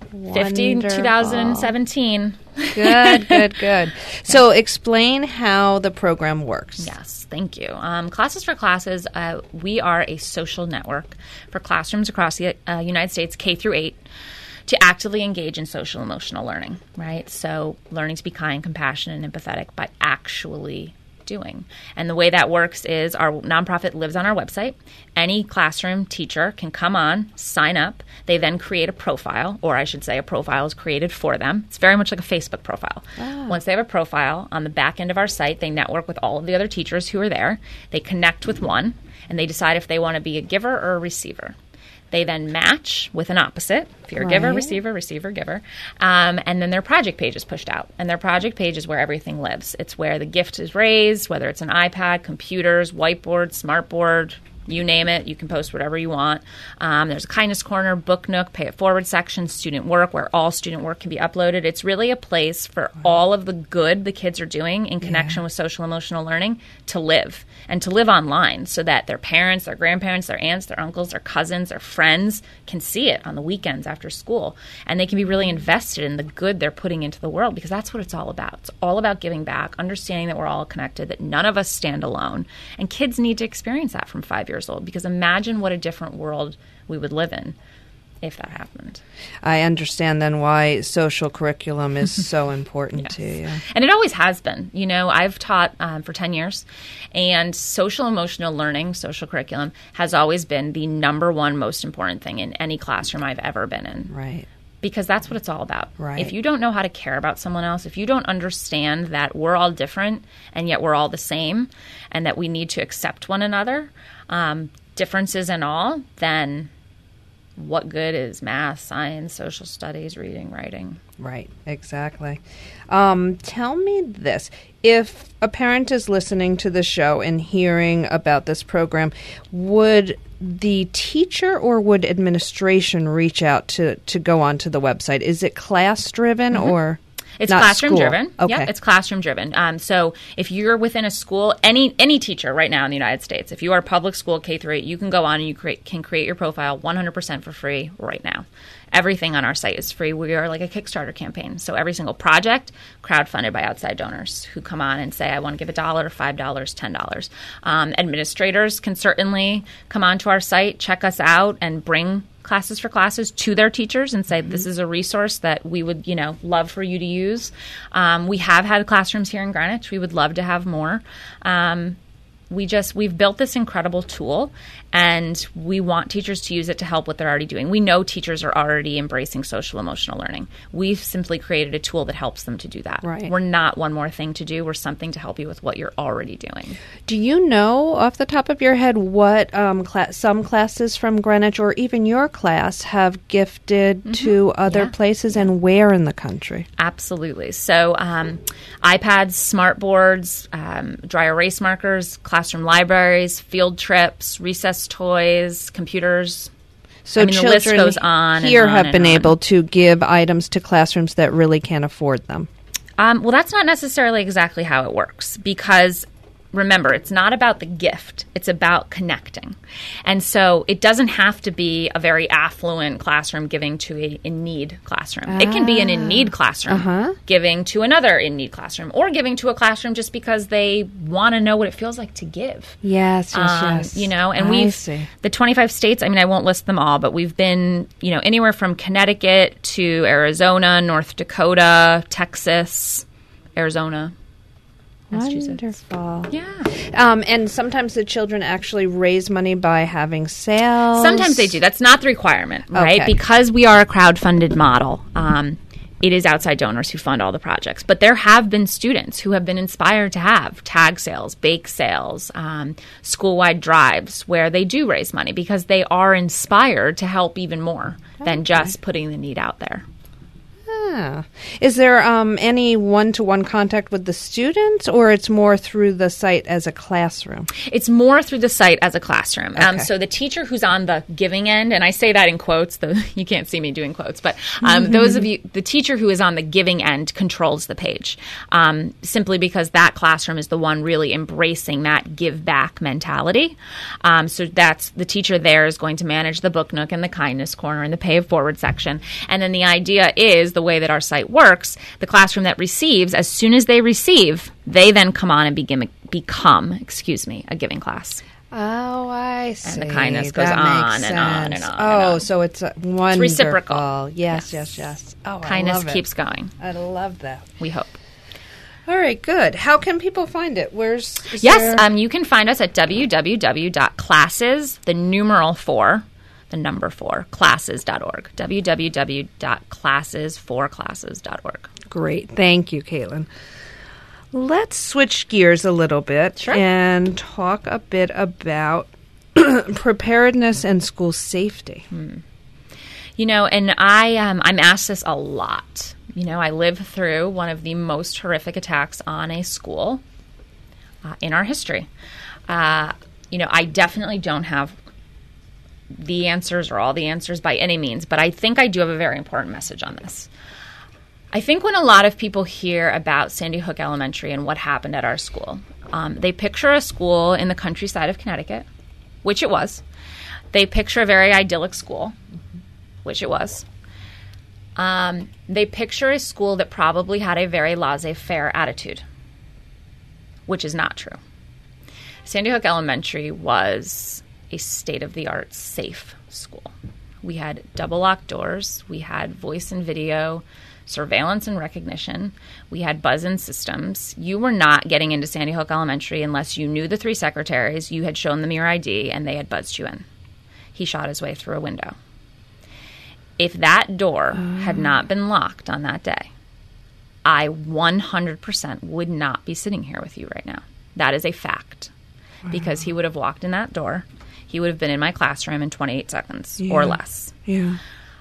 fifty in two thousand seventeen. Good, good, good. So explain how the program works. Yes, thank you. Um, Classes for Classes, uh, we are a social network for classrooms across the uh, United States, K through eight, to actively engage in social emotional learning, right? So learning to be kind, compassionate, and empathetic by actually doing. And the way that works is our nonprofit lives on our website. Any classroom teacher can come on, sign up. They then create a profile, or I should say a profile is created for them. It's very much like a Facebook profile. Oh. Once they have a profile, on the back end of our site, they network with all of the other teachers who are there. They connect with one, and they decide if they want to be a giver or a receiver. They then match with an opposite. If you're a right. giver, receiver, receiver, giver. Um, and then their project page is pushed out. And their project page is where everything lives. It's where the gift is raised, whether it's an iPad, computers, whiteboard, smartboard, you name it. You can post whatever you want. Um, there's a kindness corner, book nook, pay it forward section, student work, where all student work can be uploaded. It's really a place for all of the good the kids are doing in connection yeah. with social emotional learning to live and to live online so that their parents, their grandparents, their aunts, their uncles, their cousins, their friends can see it on the weekends after school. And they can be really invested in the good they're putting into the world because that's what it's all about. It's all about giving back, understanding that we're all connected, that none of us stand alone. And kids need to experience that from five years old because imagine what a different world we would live in if that happened. I understand then why social curriculum is so important yes. to you. And it always has been. You know, I've taught um, for ten years, and social emotional learning, social curriculum, has always been the number one most important thing in any classroom I've ever been in. Right. Because that's what it's all about. Right. If you don't know how to care about someone else, if you don't understand that we're all different and yet we're all the same and that we need to accept one another, um, differences and all, then what good is math, science, social studies, reading, writing? Right, exactly. Um, tell me this. If a parent is listening to the show and hearing about this program, would the teacher or would administration reach out to, to go onto the website? Is it class-driven mm-hmm. or... It's Not classroom school. driven. Okay. Yeah, it's classroom driven. Um, so if you're within a school, any any teacher right now in the United States, if you are public school K through eight, you can go on and you create, can create your profile one hundred percent for free right now. Everything on our site is free. We are like a Kickstarter campaign. So every single project crowdfunded by outside donors who come on and say, I want to give a dollar, five dollars, ten dollars. Um, administrators can certainly come onto our site, check us out, and bring Classes for Classes to their teachers and say, mm-hmm. this is a resource that we would, you know, love for you to use. Um, we have had classrooms here in Greenwich. We would love to have more. Um, we just, we've built this incredible tool and we want teachers to use it to help what they're already doing. We know teachers are already embracing social emotional learning. We've simply created a tool that helps them to do that. Right. We're not one more thing to do. We're something to help you with what you're already doing. Do you know off the top of your head what um, cl- some classes from Greenwich or even your class have gifted mm-hmm. to other yeah. places and where in the country? Absolutely. So um, iPads, smartboards, um, dry erase markers, classroom libraries, field trips, recess toys, computers. So I mean, children the list goes on here and on have and been on. able to give items to classrooms that really can't afford them. Um, well, that's not necessarily exactly how it works because remember, it's not about the gift. It's about connecting. And so it doesn't have to be a very affluent classroom giving to a in-need classroom. Ah. It can be an in-need classroom uh-huh. giving to another in-need classroom or giving to a classroom just because they want to know what it feels like to give. Yes, yes, um, yes. You know, and I we've, see. the twenty-five states, I mean, I won't list them all, but we've been, you know, anywhere from Connecticut to Arizona, North Dakota, Texas, Arizona, Massachusetts. Wonderful. Yeah. Um, and sometimes the children actually raise money by having sales. Sometimes they do. That's not the requirement, right? Okay. Because we are a crowd-funded model, um, it is outside donors who fund all the projects. But there have been students who have been inspired to have tag sales, bake sales, um, school-wide drives where they do raise money because they are inspired to help even more okay. than just putting the need out there. Yeah. Is there um, any one-to-one contact with the students, or it's more through the site as a classroom? It's more through the site as a classroom. Okay. Um, so the teacher who's on the giving end, and I say that in quotes, the, you can't see me doing quotes, but um, mm-hmm. those of you, the teacher who is on the giving end controls the page, um, simply because that classroom is the one really embracing that give back mentality. Um, so that's the teacher there is going to manage the book nook and the kindness corner and the pay it forward section. And then the idea is the way that our site works, the classroom that receives, as soon as they receive, they then come on and begin, become, excuse me, a giving class. Oh, I see. And the kindness goes that on makes and on and sense. on. Oh, and on. so it's uh, wonderful. It's reciprocal. Yes, yes, yes. yes. Oh, kindness I love it. keeps going. I love that. We hope. All right, good. How can people find it? Where's is yes, there... um, you can find us at w w w dot classes, the numeral four, the number four, classes dot org. w w w dot classes for classes dot org. Great. Thank you, Caitlin. Let's switch gears a little bit Sure. and talk a bit about preparedness and school safety. Hmm. You know, and I, um, I'm asked this a lot. You know, I lived through one of the most horrific attacks on a school uh, in our history. Uh, you know, I definitely don't have the answers or all the answers by any means, but I think I do have a very important message on this. I think when a lot of people hear about Sandy Hook Elementary and what happened at our school, um, they picture a school in the countryside of Connecticut, which it was. They picture a very idyllic school, which it was. Um, they picture a school that probably had a very laissez-faire attitude, which is not true. Sandy Hook Elementary was a state-of-the-art safe school. We had double locked doors. We had voice and video, surveillance and recognition. We had buzz-in systems. You were not getting into Sandy Hook Elementary unless you knew the three secretaries, you had shown them your I D, and they had buzzed you in. He shot his way through a window. If that door uh. had not been locked on that day, I one hundred percent would not be sitting here with you right now. That is a fact. Wow. Because he would have walked in that door. He would have been in my classroom in twenty-eight seconds yeah. or less. Yeah.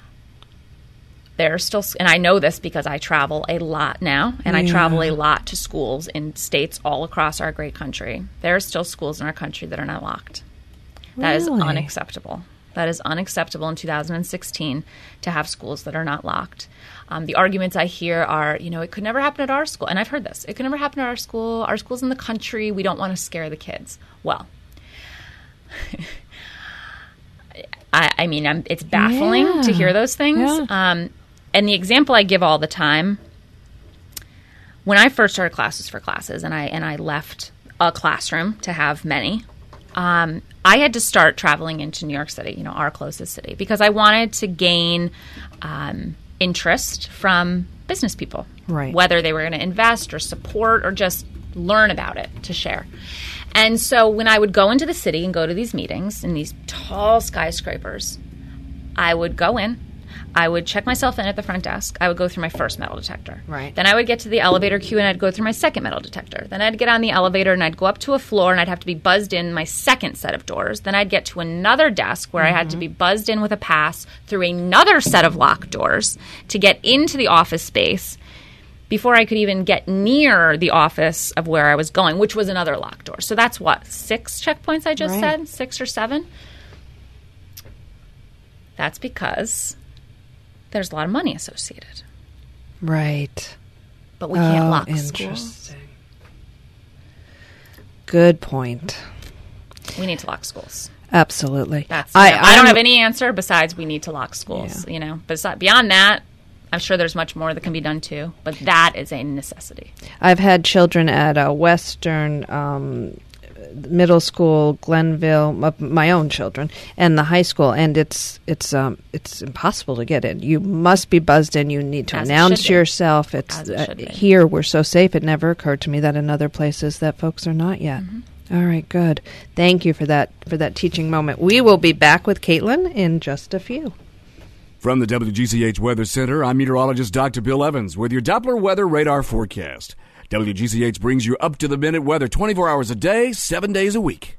There's still, and I know this because I travel a lot now, and yeah. I travel a lot to schools in states all across our great country. There are still schools in our country that are not locked. That really? is unacceptable. That is unacceptable in two thousand sixteen to have schools that are not locked. Um, the arguments I hear are, you know, it could never happen at our school. And I've heard this. It could never happen at our school. Our school's in the country. We don't want to scare the kids. Well, I, I mean, I'm, it's baffling yeah. to hear those things. Yeah. Um, and the example I give all the time, when I first started Classes for Classes and I and I left a classroom to have many, um, I had to start traveling into New York City, you know, our closest city, because I wanted to gain um, interest from business people, right? Whether they were going to invest or support or just learn about it to share. And so when I would go into the city and go to these meetings in these tall skyscrapers, I would go in. I would check myself in at the front desk. I would go through my first metal detector. Right. Then I would get to the elevator queue and I'd go through my second metal detector. Then I'd get on the elevator and I'd go up to a floor and I'd have to be buzzed in my second set of doors. Then I'd get to another desk where mm-hmm. I had to be buzzed in with a pass through another set of locked doors to get into the office space before I could even get near the office of where I was going, which was another locked door. So that's what, six checkpoints I just right. said? Six or seven? That's because there's a lot of money associated. Right. But we can't oh, lock interesting. schools. Good point. We need to lock schools. Absolutely. That's. I, You know, I don't I'm, have any answer besides we need to lock schools. Yeah. You know, but beyond that, I'm sure there's much more that can be done too. But that is a necessity. I've had children at a Western um, middle school, Glenville, uh, my own children, and the high school, and it's it's um, it's impossible to get in. You must be buzzed in. You need to As it announce should be. yourself. It's As it uh, should be. here we're so safe. It never occurred to me that in other places that folks are not yet. Mm-hmm. All right, good. Thank you for that for that teaching moment. We will be back with Caitlin in just a few. From the W G C H Weather Center, I'm meteorologist Doctor Bill Evans with your Doppler weather radar forecast. W G C H brings you up-to-the-minute weather twenty-four hours a day, seven days a week.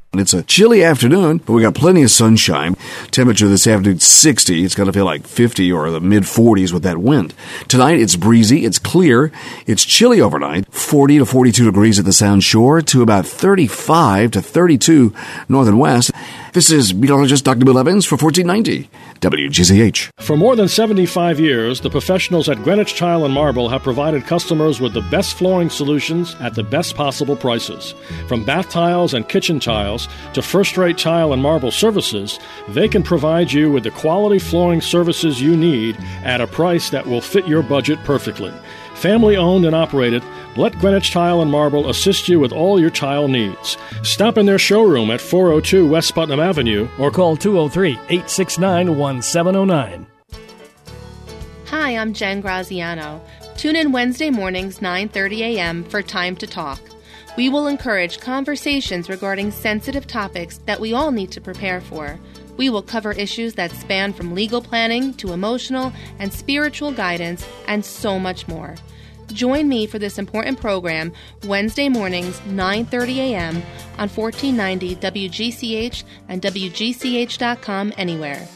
It's a chilly afternoon, but we got plenty of sunshine. Temperature this afternoon, sixty. It's going to feel like fifty or the mid forties with that wind. Tonight, it's breezy, it's clear, it's chilly overnight, forty to forty-two degrees at the Sound Shore to about thirty-five to thirty-two north and west. This is meteorologist Doctor Bill Evans for fourteen ninety W G C H. For more than seventy-five years, the professionals at Greenwich Tile and Marble have provided customers with the best flooring solutions at the best possible prices. From bath tiles and kitchen tiles to first-rate tile and marble services, they can provide you with the quality flooring services you need at a price that will fit your budget perfectly. Family-owned and operated, let Greenwich Tile and Marble assist you with all your tile needs. Stop in their showroom at four oh two West Putnam Avenue or call two oh three, eight six nine, one seven oh nine. Hi, I'm Jen Graziano. Tune in Wednesday mornings, nine thirty a.m. for Time to Talk. We will encourage conversations regarding sensitive topics that we all need to prepare for. We will cover issues that span from legal planning to emotional and spiritual guidance and so much more. Join me for this important program Wednesday mornings, nine thirty a.m. on fourteen ninety W G C H and W G C H dot com anywhere.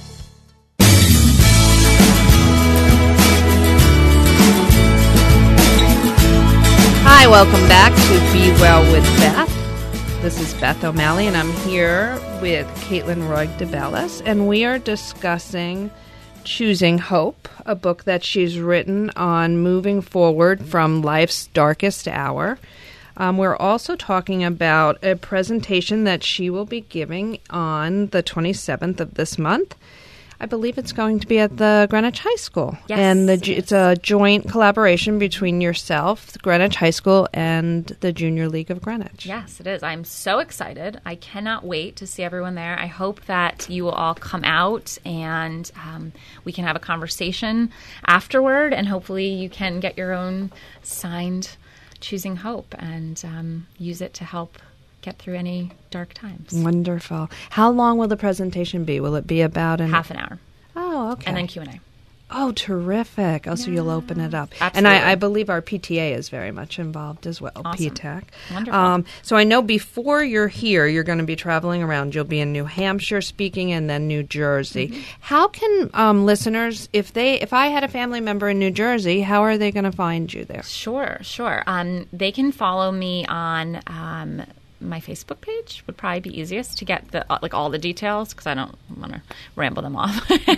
Hi, welcome back to Be Well with Beth. This is Beth O'Malley, and I'm here with Caitlin Roig DeBellis, and we are discussing Choosing Hope, a book that she's written on moving forward from life's darkest hour. Um, we're also talking about a presentation that she will be giving on the twenty-seventh of this month. I believe it's going to be at the Greenwich High School. Yes. And the, it's a joint collaboration between yourself, Greenwich High School, and the Junior League of Greenwich. Yes, it is. I'm so excited. I cannot wait to see everyone there. I hope that you will all come out and um, we can have a conversation afterward, and hopefully you can get your own signed Choosing Hope and um, use it to help get through any dark times. Wonderful. How long will the presentation be? Will it be about an Half an hour. Oh, okay. And then Q and A. Oh, terrific. Oh, so you'll open it up. Absolutely. And I, I believe our P T A is very much involved as well, Awesome. P T A C. Wonderful. Um, so I know before you're here, you're going to be traveling around. You'll be in New Hampshire speaking and then New Jersey. Mm-hmm. How can um, listeners, if they, if I had a family member in New Jersey, how are they going to find you there? Sure, sure. Um, they can follow me on um, my Facebook page. Would probably be easiest to get the uh, like all the details, because I don't want to ramble them off.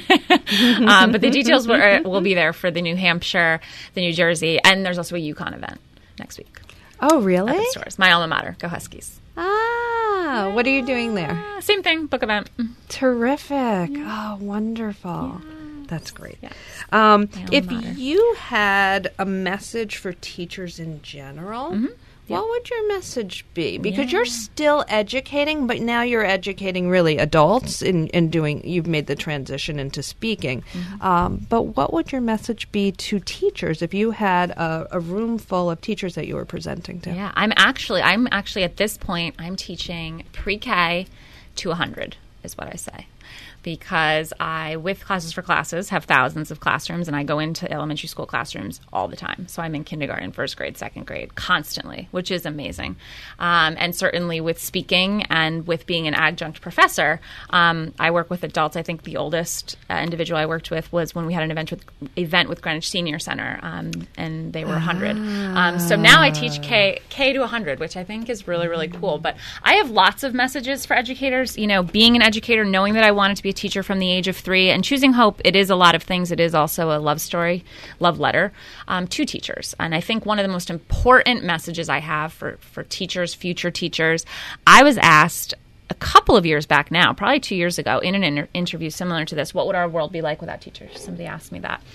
um, but the details will, are, will be there for the New Hampshire, the New Jersey, and there's also a UConn event next week. Oh, really? At the stores. My alma mater. Go Huskies. Ah, what are you doing there? Uh, same thing. Book event. Terrific. Yeah. Oh, wonderful. Yeah. That's great. Yes. Um, My alma if mater. you had a message for teachers in general, Mm-hmm. Yeah. what would your message be? Because Yeah. you're still educating, but now you're educating really adults in, in doing, you've made the transition into speaking. Mm-hmm. Um, but what would your message be to teachers if you had a, a room full of teachers that you were presenting to? Yeah, I'm actually, I'm actually at this point, I'm teaching pre-K to one hundred is what I say. Because I, with Classes for Classes, have thousands of classrooms, and I go into elementary school classrooms all the time. So I'm in kindergarten, first grade, second grade, constantly, which is amazing. Um, and certainly with speaking and with being an adjunct professor, um, I work with adults. I think the oldest uh, individual I worked with was when we had an event with event with Greenwich Senior Center, um, and they were one hundred. Um, so now I teach K K to one hundred, which I think is really, really cool. But I have lots of messages for educators. You know, being an educator, knowing that I wanted to be a teacher from the age of three, and Choosing Hope, it is a lot of things. It is also a love story, love letter um, to teachers. And I think one of the most important messages I have for, for teachers, future teachers, I was asked a couple of years back now, probably two years ago, in an inter- interview similar to this, what would our world be like without teachers? Somebody asked me that.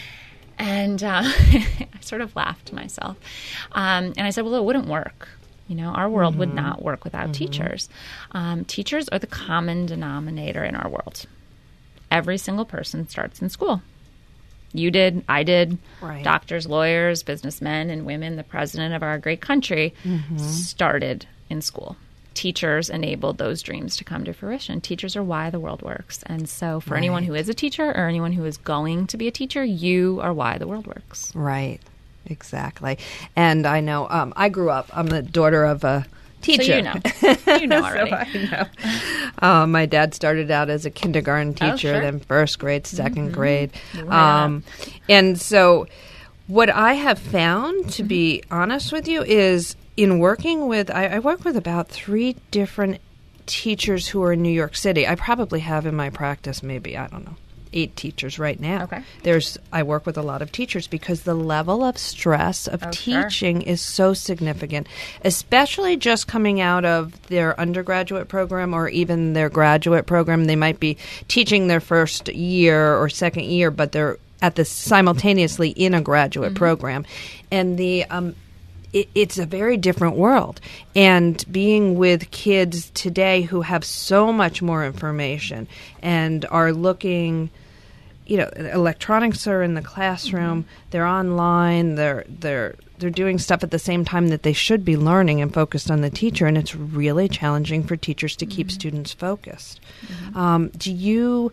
And uh, I sort of laughed to myself. Um, and I said, well, it wouldn't work. You know, our world mm-hmm. would not work without mm-hmm. teachers. Um, teachers are the common denominator in our world. Every single person starts in school. You did, I did, right. Doctors, lawyers, businessmen and women, the president of our great country mm-hmm. started in school. Teachers enabled those dreams to come to fruition. Teachers are why the world works. And so for right. anyone who is a teacher or anyone who is going to be a teacher, you are why the world works. Right. Exactly. And I know um, I grew up, I'm the daughter of a teacher. So you know. You know already. So I know. Uh, my dad started out as a kindergarten teacher, oh, sure. then first grade, second mm-hmm. grade. Right um, and so what I have found, to mm-hmm. be honest with you, is in working with, I, I work with about three different teachers who are in New York City. I probably have in my practice maybe, I don't know, eight teachers right now. Okay. There's I work with a lot of teachers because the level of stress of oh, teaching sure. is so significant, especially just coming out of their undergraduate program or even their graduate program. They might be teaching their first year or second year, but they're at the simultaneously in a graduate mm-hmm. program. And the um It, it's a very different world. And being with kids today who have so much more information and are looking, you know, electronics are in the classroom, mm-hmm. they're online, they're they're they're doing stuff at the same time that they should be learning and focused on the teacher, and it's really challenging for teachers to mm-hmm. keep students focused. Mm-hmm. Um, do you...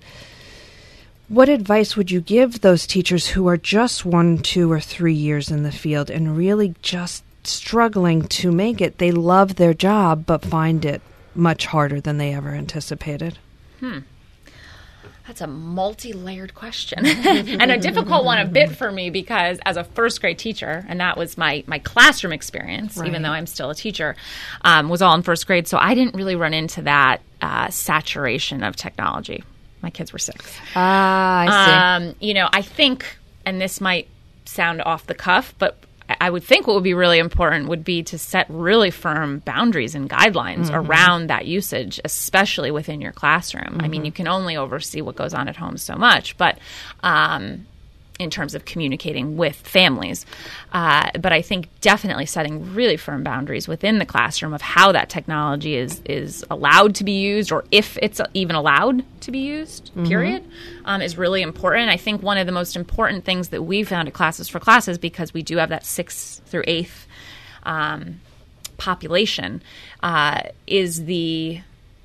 What advice would you give those teachers who are just one, two, or three years in the field and really just struggling to make it? They love their job, but find it much harder than they ever anticipated. Hmm. That's a multi-layered question and a difficult one a bit for me because as a first grade teacher, and that was my, my classroom experience, right. even though I'm still a teacher, um, was all in first grade. So I didn't really run into that uh, saturation of technology. My kids were six. Ah, I see. Um, you know, I think, and this might sound off the cuff, but I would think what would be really important would be to set really firm boundaries and guidelines mm-hmm. around that usage, especially within your classroom. Mm-hmm. I mean, you can only oversee what goes on at home so much, but um, in terms of communicating with families. Uh, but I think definitely setting really firm boundaries within the classroom of how that technology is is allowed to be used, or if it's even allowed to be used, mm-hmm. period, um, is really important. I think one of the most important things that we found at Classes for Classes, because we do have that sixth through eighth um, population, uh, is the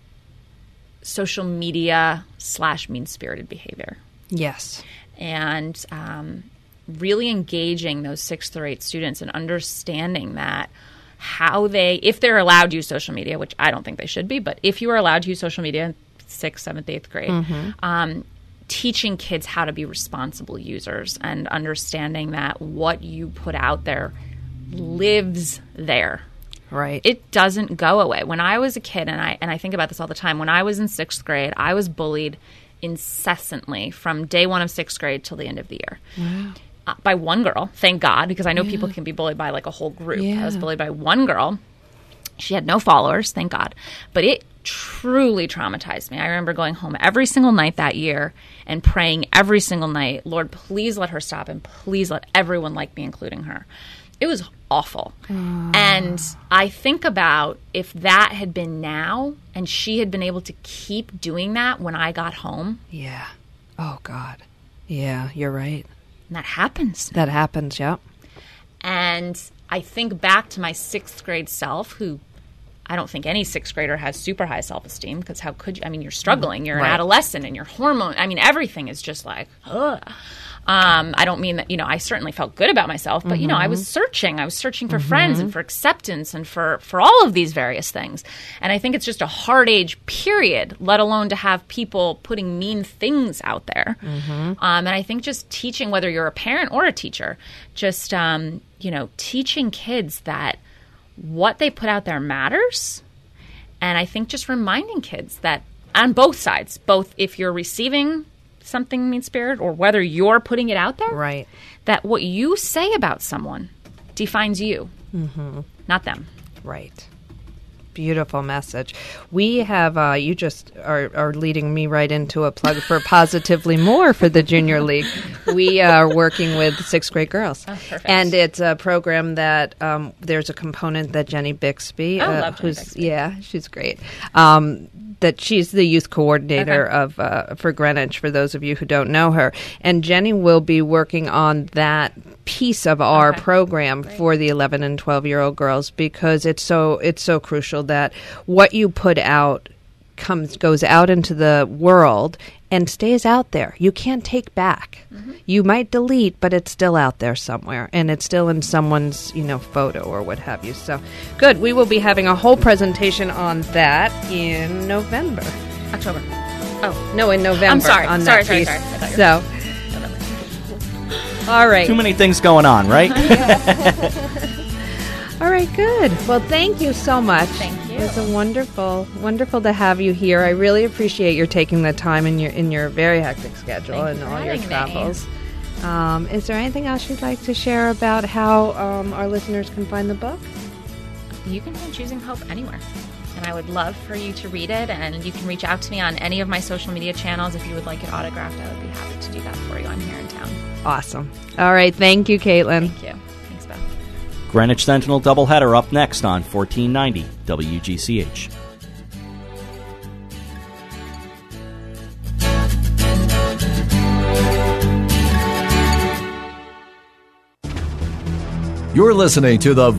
social media slash mean-spirited behavior. Yes. And um, really engaging those sixth through eighth students and understanding that how they, if they're allowed to use social media, which I don't think they should be, but if you are allowed to use social media in sixth, seventh, eighth grade, mm-hmm. um, teaching kids how to be responsible users and understanding that what you put out there lives there. Right. It doesn't go away. When I was a kid, and I and I think about this all the time, when I was in sixth grade, I was bullied incessantly from day one of sixth grade till the end of the year. Wow. Uh, by one girl, thank God, because I know yeah. people can be bullied by like a whole group. Yeah. I was bullied by one girl. She had no followers, thank God. But it truly traumatized me. I remember going home every single night that year and praying every single night, Lord, please let her stop and please let everyone like me, including her. It was awful. Mm. And I think about if that had been now and she had been able to keep doing that when I got home. Yeah. Oh, God. Yeah, you're right. And that happens. That happens, yep. And I think back to my sixth grade self, who I don't think any sixth grader has super high self-esteem, because how could you? I mean, you're struggling. You're right. an adolescent and your hormone. I mean, everything is just like, ugh. Um, I don't mean that, you know, I certainly felt good about myself, but, mm-hmm. you know, I was searching. I was searching for mm-hmm. friends and for acceptance and for, for all of these various things. And I think it's just a hard age period, let alone to have people putting mean things out there. Mm-hmm. Um, and I think just teaching, whether you're a parent or a teacher, just, um, you know, teaching kids that what they put out there matters. And I think just reminding kids that on both sides, both if you're receiving something mean-spirited or whether you're putting it out there, right, that what you say about someone defines you, mm-hmm. not them. Right. Beautiful message. We have, uh, you just are, are leading me right into a plug for Positively More for the Junior League. We are working with sixth grade girls. Oh, perfect. And it's a program that um, there's a component that Jenny Bixby, oh, uh, love Jenny who's, Bixby. yeah, she's great. Um, that she's the youth coordinator okay. of uh, for Greenwich, for those of you who don't know her. And Jenny will be working on that piece of our okay. program Great. for the eleven and twelve year old girls, because it's so it's so crucial that what you put out comes goes out into the world and stays out there. You can't take back. Mm-hmm. You might delete, but it's still out there somewhere, and it's still in someone's, you know, photo or what have you. So, good. We will be having a whole presentation on that in November. October. Oh, no, in November. I'm sorry. On sorry, that sorry, piece. sorry, sorry. So, all right. Too many things going on, right? All right, good. Well, thank you so much. Thank you. It's a wonderful, wonderful to have you here. I really appreciate your taking the time in your in your very hectic schedule Thank and you for all your having travels. Um, is there anything else you'd like to share about how um, our listeners can find the book? You can find Choosing Hope anywhere. And I would love for you to read it, and you can reach out to me on any of my social media channels if you would like it autographed. I would be happy to do that for you. I'm here in town. Awesome. All right. Thank you, Caitlin. Thank you. Thanks, Beth. Greenwich Sentinel doubleheader up next on fourteen ninety W G C H. You're listening to the